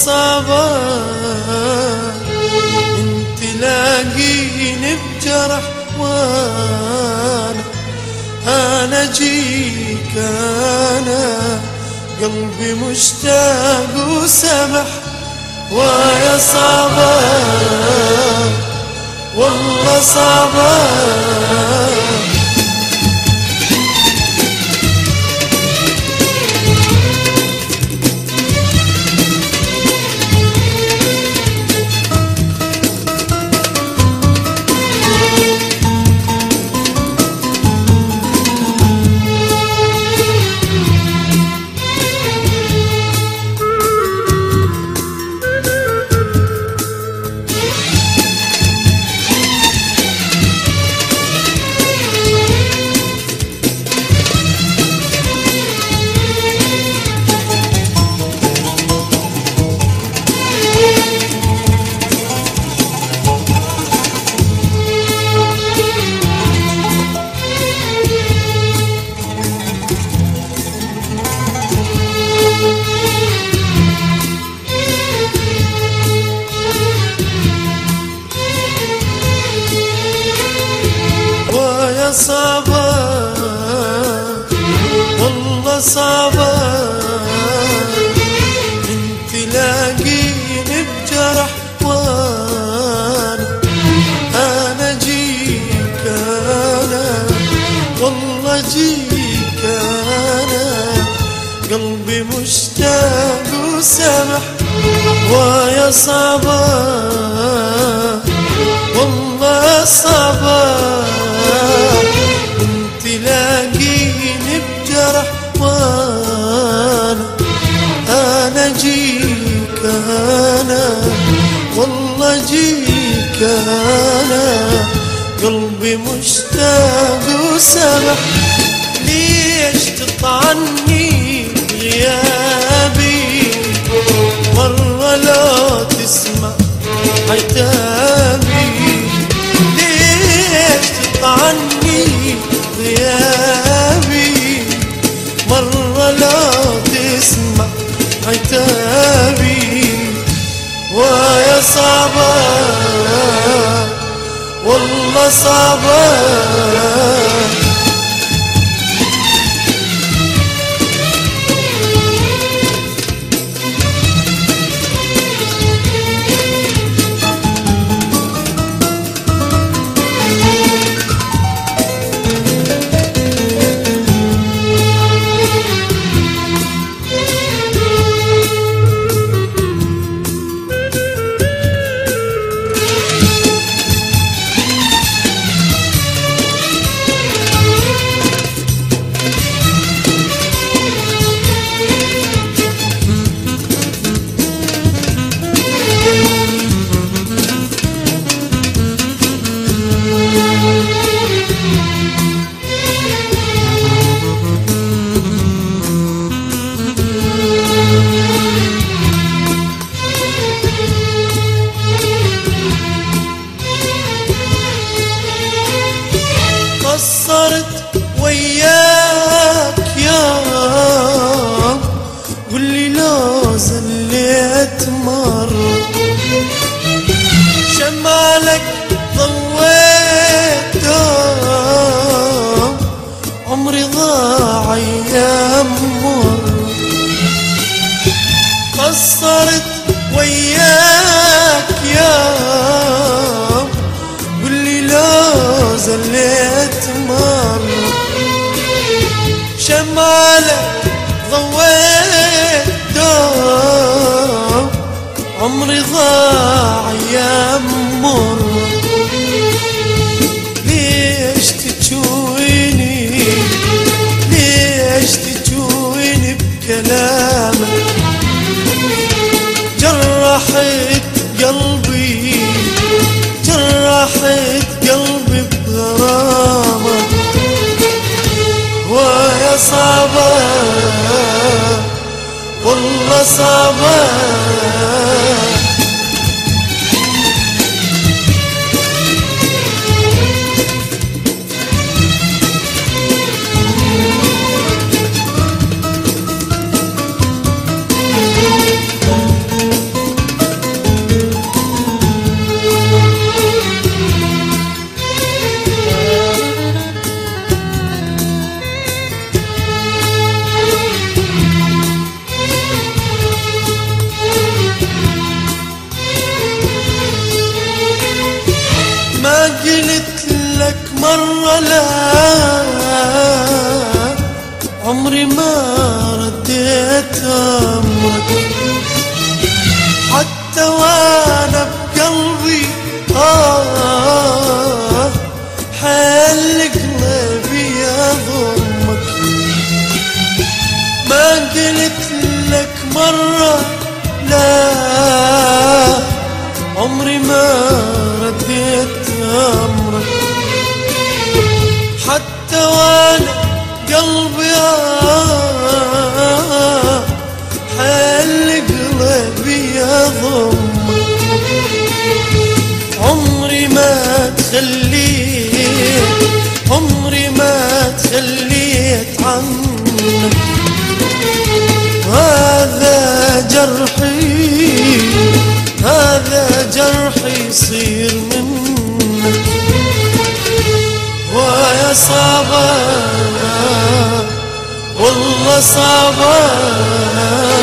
صعبة انت لاقيني بجرح وانا جيك انا قلبي مشتاق وسمح ويا صعبة والله صعبة صعبة والله صعبة انت لاقيني بجرح وانا جيك انا والله جيك انا قلبي مشتاق وسمح ويا صعبة والله صعبة انت لاقيني بجرح وانا جيك انا والله جيك انا قلبي مشتاق وسمح ليش تطعني بغيابي مرة لا تسمع عتابي ليش تطعني غيابي مرة لا تسمع عتابي ويا صعبة والله صعبة قصرت وياك يا واللي لا زليت مرة شمالك ضويت عمري ضاع ايام مرة قصرت وياك يا واللي لا زليت مرة شمالك ضويت عمري ضاع ايام مرة ليش تجويني ليش تجويني بكلامك جرحت قلبي جرحت قلبي بغرامك ويا صعبة والله صعبة مرة لا، عمري ما رديت أمرك، حتى وأنا بقلبي حل قلبي يضمك. ما قلت لك مرة لا، عمري ما رديت أمرك، حتى وانا قلبي حل قلبي يضمك. عمري ما تخليت، عمري ما تخليت عنك، هذا جرحي، هذا جرحي يصير منك. ويا صعبة والله صعبة